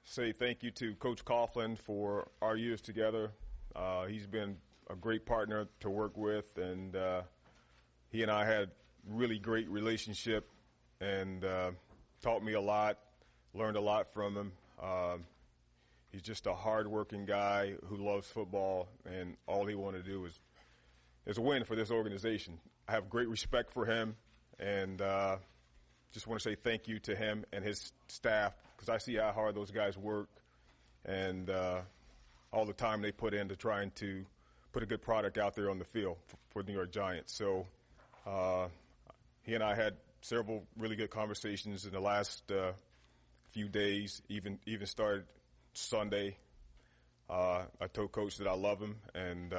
say thank you to Coach Coughlin for our years together. He's been a great partner to work with, and he and I had really great relationship and taught me a lot, learned a lot from him. He's just a hard-working guy who loves football, and all he wanted to do is win for this organization. I have great respect for him, and just want to say thank you to him and his staff, because I see how hard those guys work and all the time they put into trying to put a good product out there on the field for the New York Giants. So he and I had several really good conversations in the last few days, even started Sunday. I told Coach that I love him and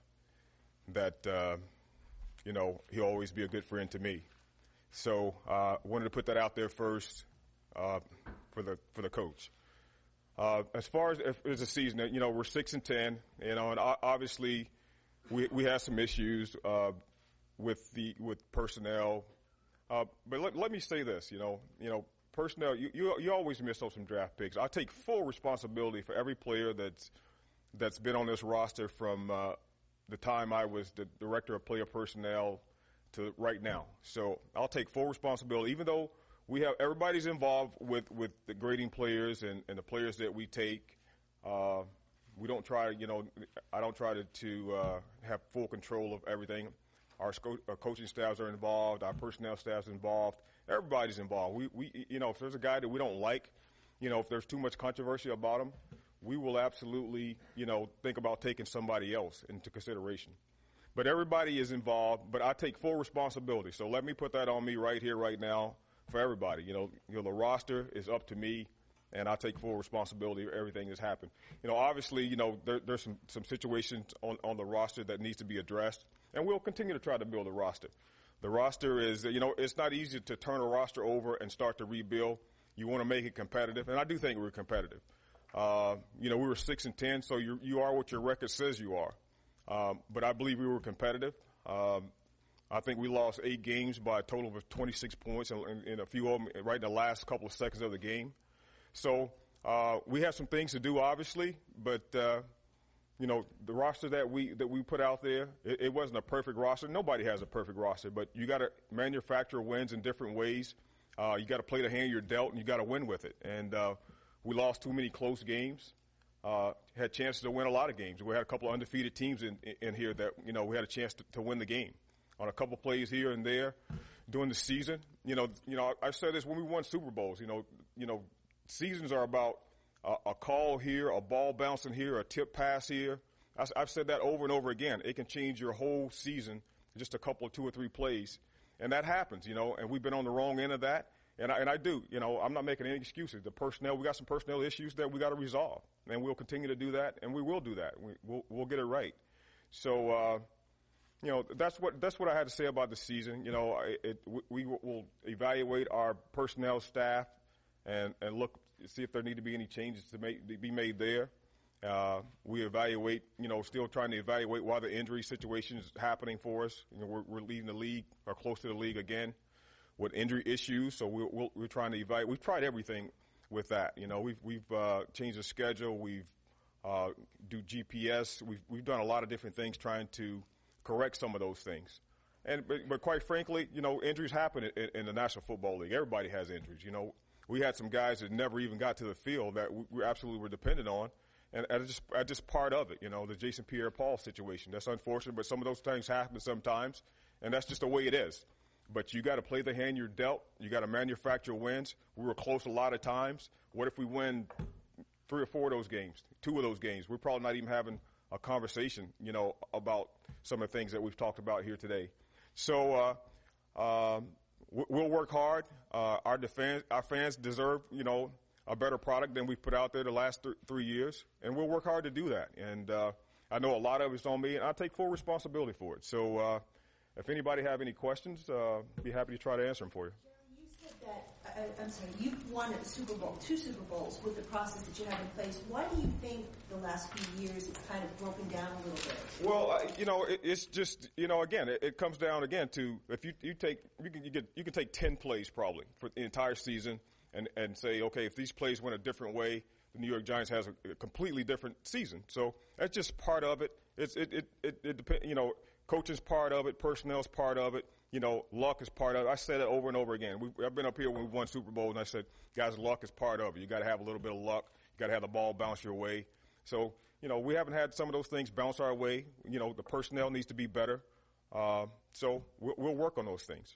that he'll always be a good friend to me. So wanted to put that out there first for the coach. As far as the season, we're 6-10, and obviously we have some issues with personnel. But let me say this, personnel. You always miss out some draft picks. I take full responsibility for every player that's been on this roster from the time I was the director of player personnel to right now. So I'll take full responsibility, even though everybody's involved with the grading players and the players that we take. We don't try, I don't try to have full control of everything. Our coaching staffs are involved. Our personnel staff's involved. Everybody's involved. We if there's a guy that we don't like, if there's too much controversy about him, we will absolutely, think about taking somebody else into consideration. But everybody is involved, but I take full responsibility. So let me put that on me right here, right now, for everybody. The roster is up to me, and I take full responsibility for everything that's happened. Obviously, there's some situations on the roster that needs to be addressed, and we'll continue to try to build a roster. The roster is, it's not easy to turn a roster over and start to rebuild. You want to make it competitive, and I do think we're competitive. We were 6-10, so you are what your record says you are. But I believe we were competitive. I think we lost 8 games by a total of 26 points, and a few of them right in the last couple of seconds of the game. So we have some things to do, obviously, but the roster that we put out there, it wasn't a perfect roster. Nobody has a perfect roster, but you got to manufacture wins in different ways. You got to play the hand you're dealt, and you got to win with it. And we lost too many close games. Had chances to win a lot of games. We had a couple of undefeated teams in here that, we had a chance to win the game on a couple plays here and there during the season. I said this when we won Super Bowls, seasons are about a call here, a ball bouncing here, a tip pass here. I've said that over and over again. It can change your whole season, just a couple of 2 or 3 plays. And that happens, and we've been on the wrong end of that. And I do, I'm not making any excuses. The personnel, we got some personnel issues that we got to resolve, and we'll continue to do that, and we will do that. We'll get it right. So, that's what I had to say about the season. We will evaluate our personnel staff and look see if there need to be any changes to be made there. We evaluate, still trying to evaluate why the injury situation is happening for us. We're leading the league or close to the league again with injury issues, so we're trying to evaluate. We've tried everything with that. We've changed the schedule. We've do GPS. We've done a lot of different things trying to correct some of those things. But quite frankly, injuries happen in the National Football League. Everybody has injuries. We had some guys that never even got to the field that we absolutely were dependent on, and that's just part of it. The Jason Pierre-Paul situation. That's unfortunate, but some of those things happen sometimes, and that's just the way it is. But you got to play the hand you're dealt. You got to manufacture wins. We were close a lot of times. What if we win 3 or 4 of those games, 2 of those games? We're probably not even having a conversation, about some of the things that we've talked about here today. So we'll work hard. Our fans deserve, a better product than we've put out there the last 3 years, and we'll work hard to do that. And I know a lot of it's on me, and I take full responsibility for it. So if anybody have any questions, be happy to try to answer them for you. Jerry, you said that, you've won a Super Bowl, 2 Super Bowls with the process that you have in place. Why do you think the last few years it's kind of broken down a little bit? Well, it's just, again, it comes down again to if you can take 10 plays probably for the entire season, and say, okay, if these plays went a different way, the New York Giants has a completely different season. So that's just part of it. It depends. Coaching's part of it, personnel's part of it. Luck is part of it. I said it over and over again. I've been up here when we won Super Bowl, and I said, guys, luck is part of it. You got to have a little bit of luck. You got to have the ball bounce your way. So, we haven't had some of those things bounce our way. The personnel needs to be better. So we'll work on those things.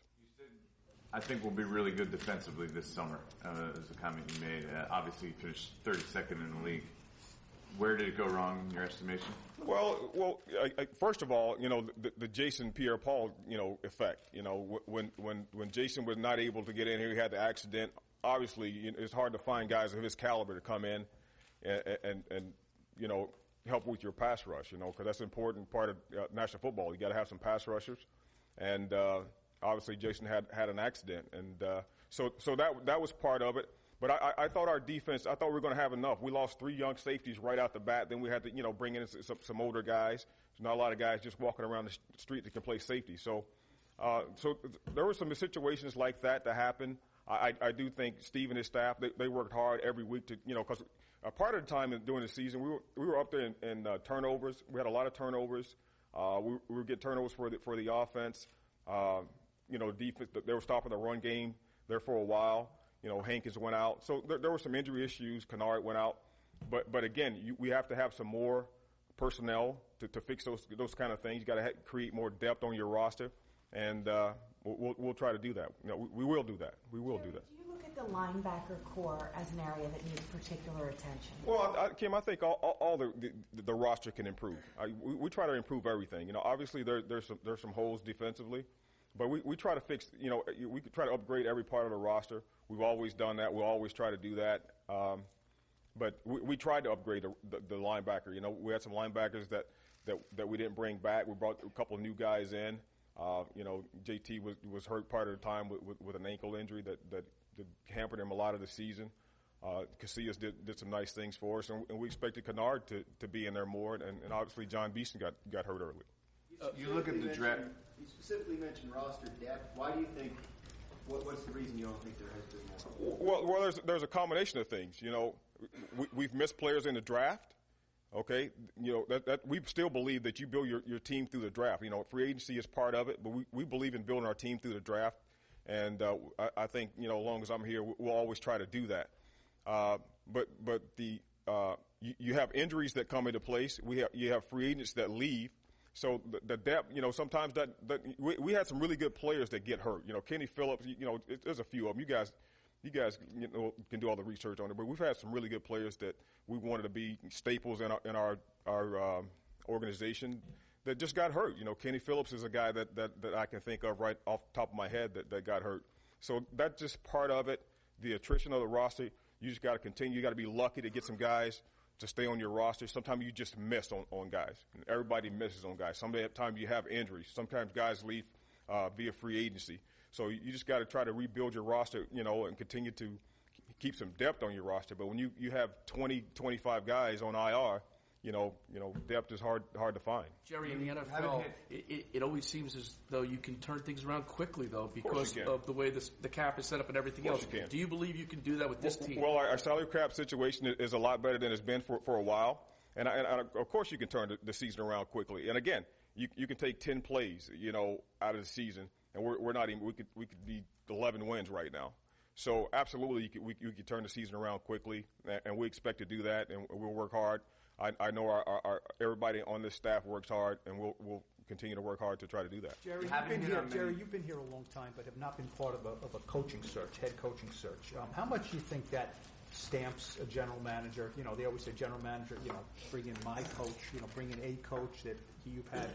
I think we'll be really good defensively this summer, is a comment you made. Obviously, you finished 32nd in the league. Where did it go wrong in your estimation? Well, first of all, the Jason Pierre-Paul, effect. When Jason was not able to get in here, he had the accident. Obviously, it's hard to find guys of his caliber to come in and help with your pass rush, because that's an important part of National Football. You got to have some pass rushers, and obviously Jason had an accident, and so that was part of it. But I thought our defense, I thought we were going to have enough. We lost 3 young safeties right out the bat. Then we had to, bring in some older guys. There's not a lot of guys just walking around the street that can play safety. So there were some situations like that happen. I do think Steve and his staff, they worked hard every week to, because a part of the time during the season, we were up there in turnovers. We had a lot of turnovers. We would get turnovers for the offense. Defense, they were stopping the run game there for a while. Hankins went out. So there were some injury issues. Kennard went out. But again, we have to have some more personnel to fix those kind of things. You got to create more depth on your roster, and we'll try to do that. We will do that. We will do that. Do you look at the linebacker core as an area that needs particular attention? Well, Kim, I think all the roster can improve. We try to improve everything. Obviously there's some holes defensively. But we try to fix, we try to upgrade every part of the roster. We've always done that. We'll always try to do that. But we tried to upgrade the linebacker. We had some linebackers that we didn't bring back. We brought a couple of new guys in. JT was hurt part of the time with an ankle injury that hampered him a lot of the season. Casillas did some nice things for us, and we expected Kennard to be in there more. And obviously John Beeson got hurt early. You look at the draft. You specifically mentioned roster depth. Why do you think? What's the reason you don't think there has been more? Well, there's a combination of things. We've missed players in the draft. Okay, that we still believe that you build your team through the draft. Free agency is part of it, but we believe in building our team through the draft. And I think as long as I'm here, we'll always try to do that. But you have injuries that come into place. You have free agents that leave. So the depth, sometimes that we had some really good players that get hurt. Kenny Phillips, there's a few of them. You guys can do all the research on it, but we've had some really good players that we wanted to be staples in our organization that just got hurt. Kenny Phillips is a guy that I can think of right off the top of my head that got hurt. So that's just part of it. The attrition of the roster, you just got to continue. You got to be lucky to get some guys to stay on your roster. Sometimes you just miss on guys. Everybody misses on guys. Sometimes you have injuries. Sometimes guys leave via free agency. So you just got to try to rebuild your roster, and continue to keep some depth on your roster. But when you have 20, 25 guys on IR, depth is hard to find. Jerry, in the NFL, it always seems as though you can turn things around quickly, though, because of the way the cap is set up and everything else. Do you believe you can do that with this team? Well, our salary cap situation is a lot better than it's been for a while. And of course you can turn the season around quickly. And again, you can take 10 plays, out of the season, and we're not even, we could be 11 wins right now. So absolutely, you could turn the season around quickly, and we expect to do that, and we'll work hard. I know our everybody on this staff works hard, and we'll continue to work hard to try to do that. Jerry, you've been here a long time, but have not been part of a coaching search, head coaching search. How much do you think that stamps a general manager? They always say general manager, bring in my coach, bring in a coach that you've had,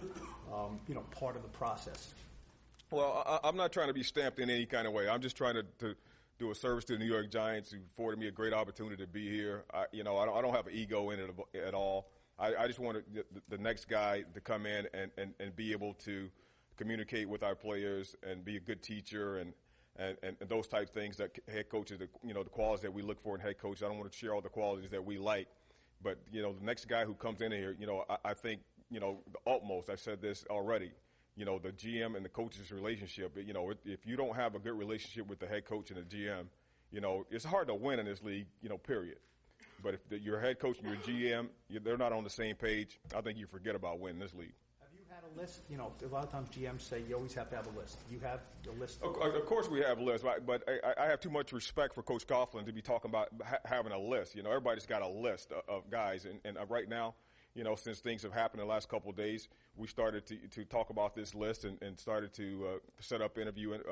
part of the process. Well, I'm not trying to be stamped in any kind of way. I'm just trying to do a service to the New York Giants, who afforded me a great opportunity to be here. I don't have an ego in it at all. I just want the next guy to come in and be able to communicate with our players and be a good teacher and those type of things that head coaches, the qualities that we look for in head coaches. I don't want to share all the qualities that we like, but the next guy who comes in here, I think the utmost. I've said this already. The GM and the coach's relationship, if you don't have a good relationship with the head coach and the GM, it's hard to win in this league, period. But if your head coach and your GM, they're not on the same page, I think you forget about winning this league. Have you had a list? A lot of times GMs say you always have to have a list. You have a list? Of course we have lists, but I have too much respect for Coach Coughlin to be talking about having a list. Everybody's got a list of guys, and right now, since things have happened in the last couple of days, we started to talk about this list and started to set up interviews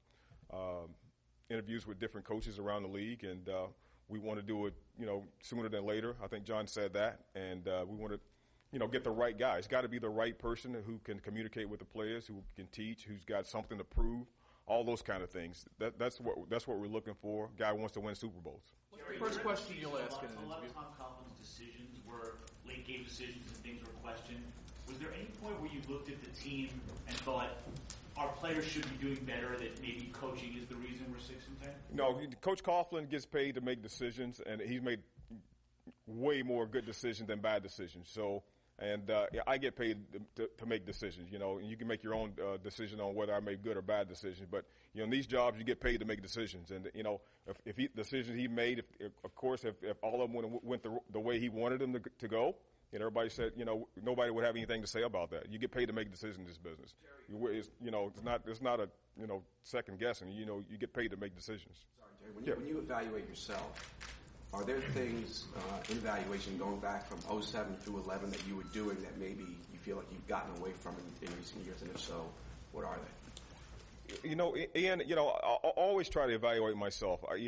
with different coaches around the league, and we want to do it, sooner than later. I think John said that, and we want to, get the right guy. It's got to be the right person who can communicate with the players, who can teach, who's got something to prove, all those kind of things. That's what we're looking for. Guy who wants to win Super Bowls. What's the first question you'll ask in an A lot interview? of Tom Coughlin's decisions were late game decisions and things were questioned. Was there any point where you looked at the team and thought our players should be doing better, that maybe coaching is the reason we're 6-10? No, Coach Coughlin gets paid to make decisions, and he's made way more good decisions than bad decisions. So, and I get paid to make decisions, and you can make your own decision on whether I make good or bad decisions. But, in these jobs, you get paid to make decisions. And, if decisions he made, if all of them went the way he wanted them to go, and everybody said, nobody would have anything to say about that. You get paid to make decisions in this business. It's not a, second guessing. You get paid to make decisions. Sorry, Jerry. When you evaluate yourself, are there things in evaluation going back from 07 through 11 that you were doing that maybe you feel like you've gotten away from in recent years? And if so, what are they? Ian, I always try to evaluate myself. I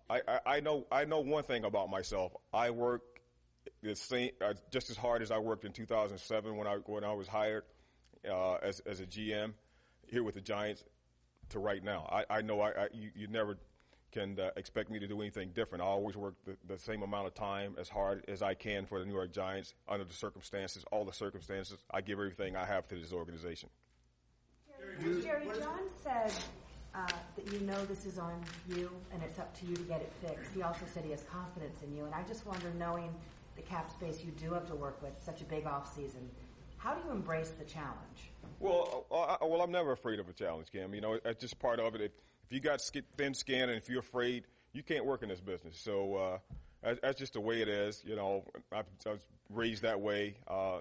know one thing about myself. I work the same, just as hard as I worked in 2007 when I was hired as a GM here with the Giants to right now. I know you never can expect me to do anything different. I always work the same amount of time, as hard as I can for the New York Giants under the circumstances, all the circumstances. I give everything I have to this organization. Jerry, John said that this is on you and it's up to you to get it fixed. He also said he has confidence in you, and I just wonder, knowing the cap space you do have to work with, such a big off season, how do you embrace the challenge? Well, I'm never afraid of a challenge, Kim. It's just part of it. If you got thin skin and if you're afraid, you can't work in this business. So that's just the way it is. I was raised that way.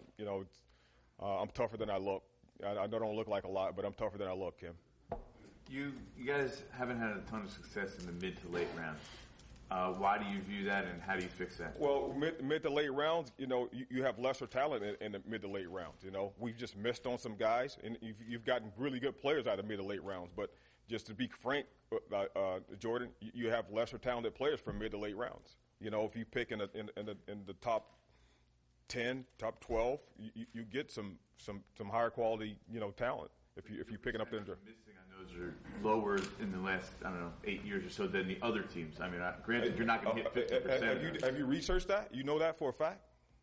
I'm tougher than I look. I don't look like a lot, but I'm tougher than I look, Kim. You guys haven't had a ton of success in the mid to late rounds. Why do you view that, and how do you fix that? Well, mid to late rounds, you have lesser talent in the mid to late rounds. We've just missed on some guys, and you've gotten really good players out of mid to late rounds. But just to be frank, Jordan, you have lesser talented players from mid to late rounds. If you pick in the top 10, top 12, you get some higher quality talent if you're picking up the missing on those are lower in the last 8 years or so than the other teams. I mean, granted, you're not going to hit 50%. Have you researched that? You know that for a fact?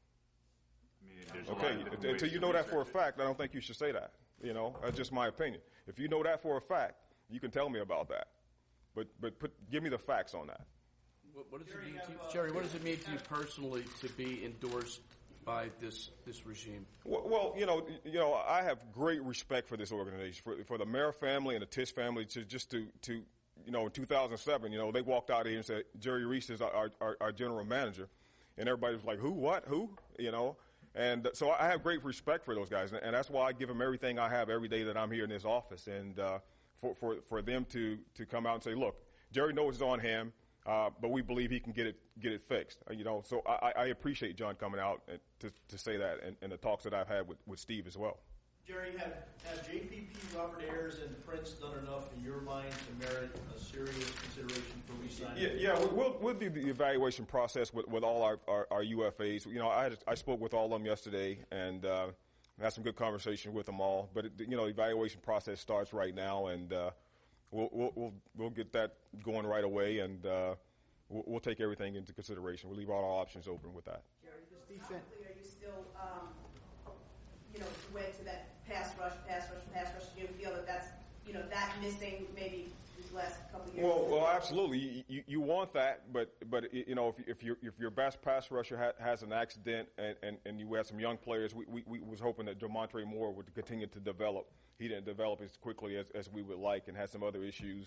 I mean, there's a lot of different ways until you know that for a fact, I don't think you should say that. That's just my opinion. If you know that for a fact, you can tell me about that. But give me the facts on that. What does it mean to you, Jerry? What does it mean to you personally to be endorsed by this regime? Well, I have great respect for this organization, for the Mayer family and the Tisch family. In 2007, they walked out here and said Jerry Reese is our general manager, and everybody was like, who, what, who, And so I have great respect for those guys, and that's why I give them everything I have every day that I'm here in this office. And for them to come out and say, look, Jerry knows it's on him. But we believe he can get it fixed. So I appreciate John coming out to say that, and the talks that I've had with Steve as well. Jerry, have JPP, Robert Ayers, and Prince done enough in your mind to merit a serious consideration for re-signing? Yeah, we'll do the evaluation process with all our UFAs. I spoke with all of them yesterday and had some good conversation with them all. But the evaluation process starts right now, and We'll get that going right away, and we'll take everything into consideration. We'll leave all our options open with that. Jerry, how quickly are you still, went to that pass rush? Do you feel that that's, that missing maybe these last couple of years? Well, absolutely. You want that, but if your best pass rusher has an accident and you have some young players, we was hoping that Demontre Moore would continue to develop. He didn't develop as quickly as we would like, and had some other issues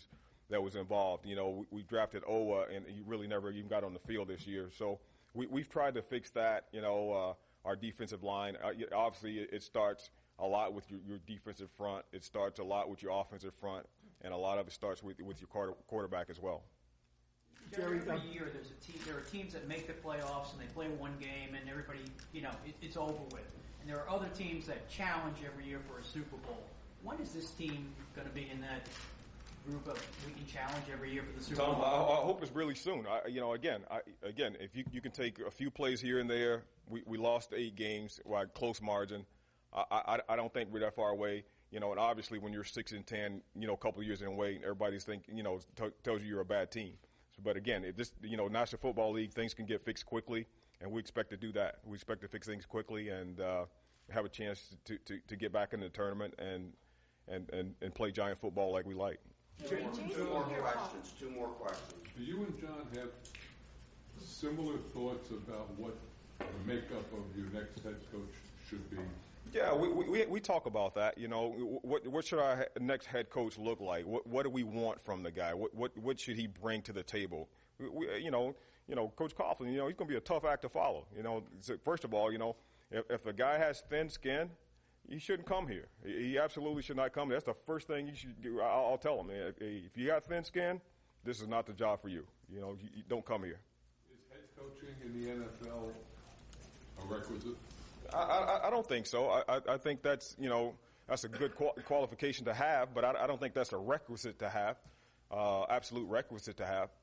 that was involved. You know, we drafted Owa, and he really never even got on the field this year. So we've tried to fix that. You know, our defensive line. Obviously, it starts a lot with your defensive front. It starts a lot with your offensive front, and a lot of it starts with your quarterback as well. Jerry, every year there are teams that make the playoffs and they play one game and everybody, you know, it's over with. And there are other teams that challenge every year for a Super Bowl. When is this team going to be in that group of we can challenge every year for the Super Bowl? I hope it's really soon. Again, if you can take a few plays here and there, we lost 8 games by close margin. I don't think we're that far away. You know, and obviously when you're 6-10, you know, a couple of years in a way, everybody's thinking, you know, tells you you're a bad team. But again, if this, you know, National Football League, things can get fixed quickly, and we expect to do that. We expect to fix things quickly and have a chance to get back in the tournament and play giant football like we like. Two more questions. Do you and John have similar thoughts about what the makeup of your next head coach should be? Yeah, we talk about that. You know, what should our next head coach look like? What do we want from the guy? What should he bring to the table? You know, Coach Coughlin, you know, he's going to be a tough act to follow. You know, first of all, you know, if a guy has thin skin, he shouldn't come here. He absolutely should not come. That's the first thing you should do. I'll tell him, if you got thin skin, this is not the job for you. You know, you don't come here. Is head coaching in the NFL a requisite? I don't think so. I think that's, you know, that's a good qualification to have, but I don't think that's a requisite to have, absolute requisite to have.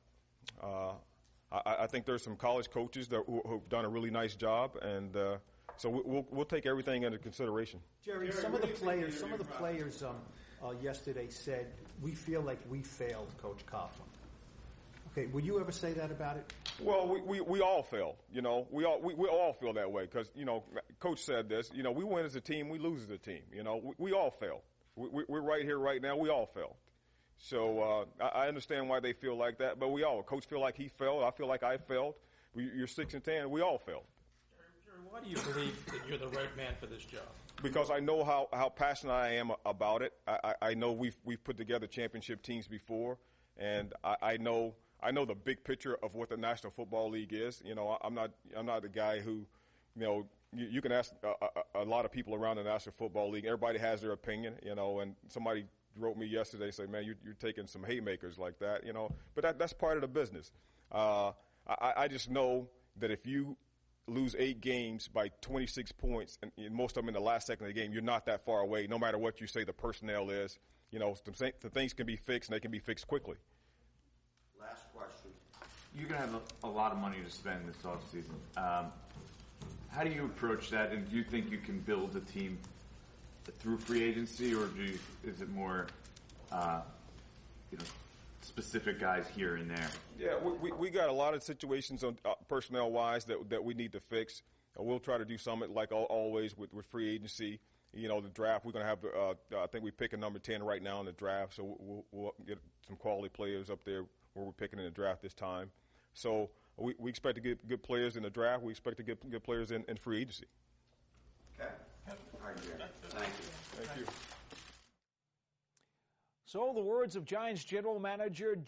I think there's some college coaches who've done a really nice job, and so we'll take everything into consideration. Jerry, some of the players yesterday said, we feel like we failed Coach Coughlin. Okay, would you ever say that about it? Well, we all fail. You know, we all feel that way because, you know, Coach said this. You know, we win as a team, we lose as a team. You know, we all fail. We're right here, right now. We all fail. So I understand why they feel like that, but we all. Coach feel like he failed. I feel like I failed. You're 6-10. We all failed. Jerry, why do you believe that you're the right man for this job? Because I know how passionate I am about it. I know we've put together championship teams before, and I know the big picture of what the National Football League is. You know, I'm not the guy who, you know, you can ask a lot of people around the National Football League. Everybody has their opinion, you know, and somebody wrote me yesterday saying, man, you're taking some haymakers like that, you know. But that's part of the business. I just know that if you lose 8 games by 26 points, and most of them in the last second of the game, you're not that far away, no matter what you say the personnel is. You know, the things can be fixed, and they can be fixed quickly. Last question. You're going to have a lot of money to spend this offseason. How do you approach that, and do you think you can build a team through free agency, or is it more, you know, specific guys here and there? Yeah, we got a lot of situations on personnel-wise that we need to fix. We'll try to do something like always with free agency. You know, the draft, we're going to have, I think we pick a number 10 right now in the draft, so we'll get some quality players up there where we're picking in the draft this time. So we expect to get good players in the draft. We expect to get good players in free agency. Okay. All right, Jerry. Thank you. Thank you. So the words of Giants general manager